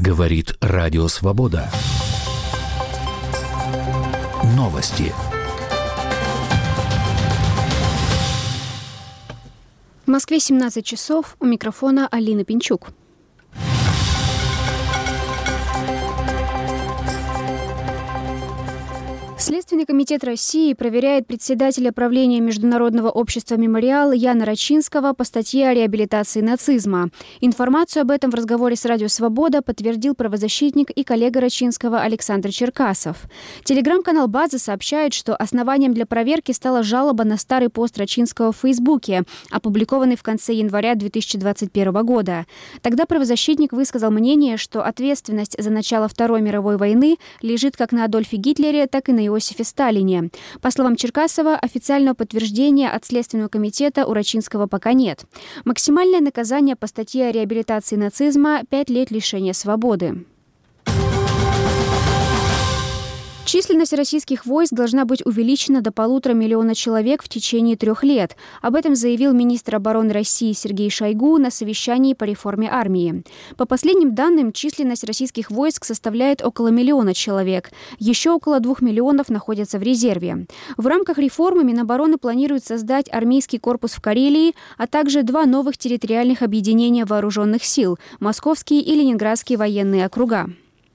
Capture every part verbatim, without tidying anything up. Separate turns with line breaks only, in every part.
Говорит Радио Свобода. Новости.
В Москве семнадцать часов. У микрофона Алина Пинчук. Следственный комитет России проверяет председателя правления Международного общества «Мемориал» Яна Рачинского по статье о реабилитации нацизма. Информацию об этом в разговоре с Радио Свобода подтвердил правозащитник и коллега Рачинского Александр Черкасов. Телеграм-канал «База» сообщает, что основанием для проверки стала жалоба на старый пост Рачинского в Фейсбуке, опубликованный в конце января две тысячи двадцать первого года. Тогда правозащитник высказал мнение, что ответственность за начало Второй мировой войны лежит как на Адольфе Гитлере, так и на Иосифе Сталине. По словам Черкасова, официального подтверждения от Следственного комитета у Рачинского пока нет. Максимальное наказание по статье о реабилитации нацизма – пять лет лишения свободы. Численность российских войск должна быть увеличена до полутора миллиона человек в течение трех лет. Об этом заявил министр обороны России Сергей Шойгу на совещании по реформе армии. По последним данным, численность российских войск составляет около миллиона человек. Еще около двух миллионов находятся в резерве. В рамках реформы Минобороны планирует создать армейский корпус в Карелии, а также два новых территориальных объединения вооруженных сил – Московские и Ленинградские военные округа.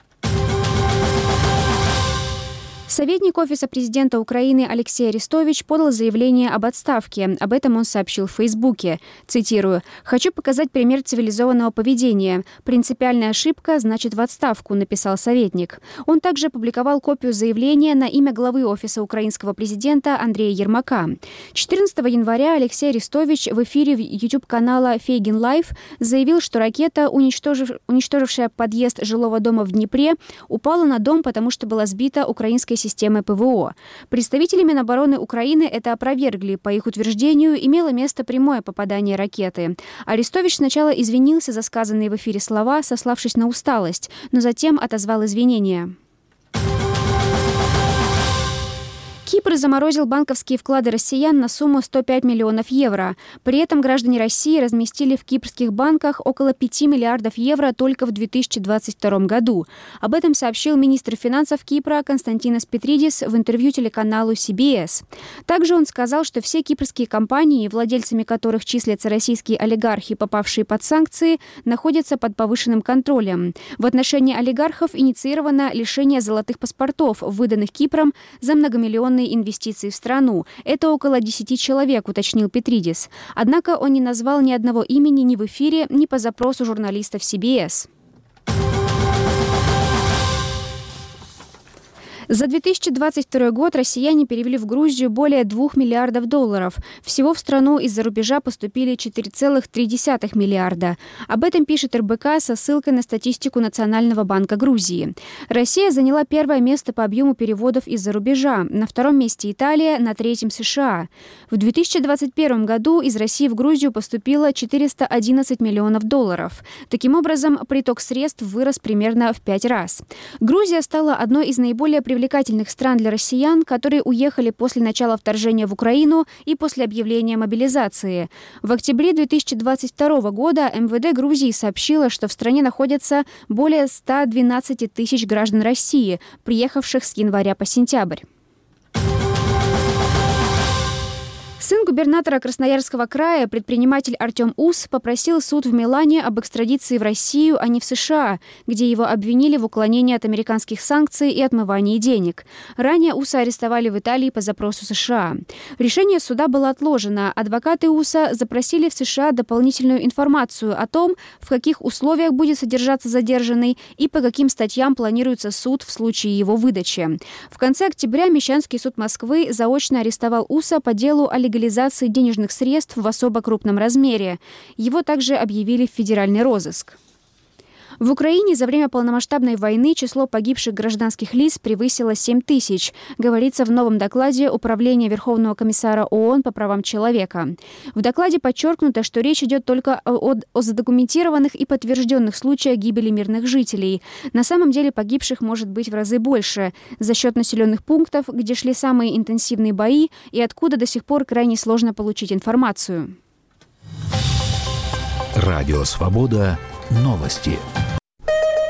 Советник Офиса президента Украины Алексей Арестович подал заявление об отставке. Об этом он сообщил в Фейсбуке. Цитирую. «Хочу показать пример цивилизованного поведения. Принципиальная ошибка значит в отставку», написал советник. Он также опубликовал копию заявления на имя главы Офиса украинского президента Андрея Ермака. четырнадцатого января Алексей Арестович в эфире YouTube-канала «Фейгин Лайв» заявил, что ракета, уничтожив... уничтожившая подъезд жилого дома в Днепре, упала на дом, потому что была сбита украинской системы ПВО. Представители Минобороны Украины это опровергли. По их утверждению, имело место прямое попадание ракеты. Арестович сначала извинился за сказанные в эфире слова, сославшись на усталость, но затем отозвал извинения. Кипр заморозил банковские вклады россиян на сумму сто пять миллионов евро. При этом граждане России разместили в кипрских банках около пяти миллиардов евро только в две тысячи двадцать втором году. Об этом сообщил министр финансов Кипра Константинос Петридис в интервью телеканалу си би эс. Также он сказал, что все кипрские компании, владельцами которых числятся российские олигархи, попавшие под санкции, находятся под повышенным контролем. В отношении олигархов инициировано лишение золотых паспортов, выданных Кипром за многомиллионные инвестиции в страну. Это около десяти человек, уточнил Петридис. Однако он не назвал ни одного имени ни в эфире, ни по запросу журналистов си би эс. За две тысячи двадцать второй год россияне перевели в Грузию более двух миллиардов долларов. Всего в страну из-за рубежа поступили четыре целых три десятых миллиарда. Об этом пишет эр бэ ка со ссылкой на статистику Национального банка Грузии. Россия заняла первое место по объему переводов из-за рубежа. На втором месте Италия, на третьем США. В две тысячи двадцать первом году из России в Грузию поступило четыреста одиннадцать миллионов долларов. Таким образом, приток средств вырос примерно в пять раз. Грузия стала одной из наиболее привлекательных стран для россиян, которые уехали после начала вторжения в Украину и после объявления мобилизации. В октябре две тысячи двадцать второго года эм вэ дэ Грузии сообщило, что в стране находится более ста двенадцати тысяч граждан России, приехавших с января по сентябрь. Сын губернатора Красноярского края, предприниматель Артем Ус, попросил суд в Милане об экстрадиции в Россию, а не в США, где его обвинили в уклонении от американских санкций и отмывании денег. Ранее Уса арестовали в Италии по запросу США. Решение суда было отложено. Адвокаты Уса запросили в США дополнительную информацию о том, в каких условиях будет содержаться задержанный и по каким статьям планируется суд в случае его выдачи. В конце октября Мещанский суд Москвы заочно арестовал Уса по делу о легализации денежных средств в особо крупном размере. Его также объявили в федеральный розыск. В Украине за время полномасштабной войны число погибших гражданских лиц превысило семь тысяч, говорится в новом докладе Управления Верховного комиссара ООН по правам человека. В докладе подчеркнуто, что речь идет только о, о задокументированных и подтвержденных случаях гибели мирных жителей. На самом деле погибших может быть в разы больше за счет населенных пунктов, где шли самые интенсивные бои и откуда до сих пор крайне сложно получить информацию.
Радио Свобода. Новости.